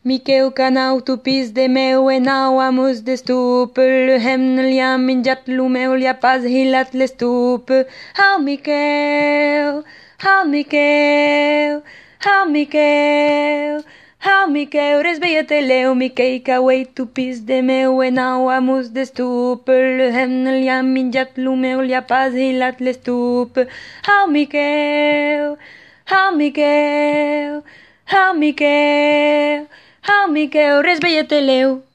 Miqueu canau tupis de meu enau amus de stup, le hem liam minjat lumeu lia pas hilat le stup. Hau Miqueu, hau Miqueu, hau Miqueu, hau Miqueu, resveia-te leu, Miquei cauei tupis de meu enau amus de stup, le hem liam minjat lumeu lia pas hilat le stup. Hau Miqueu, hau Miqueu, hau Miqueu, hau Miqueu, resveia-te leu.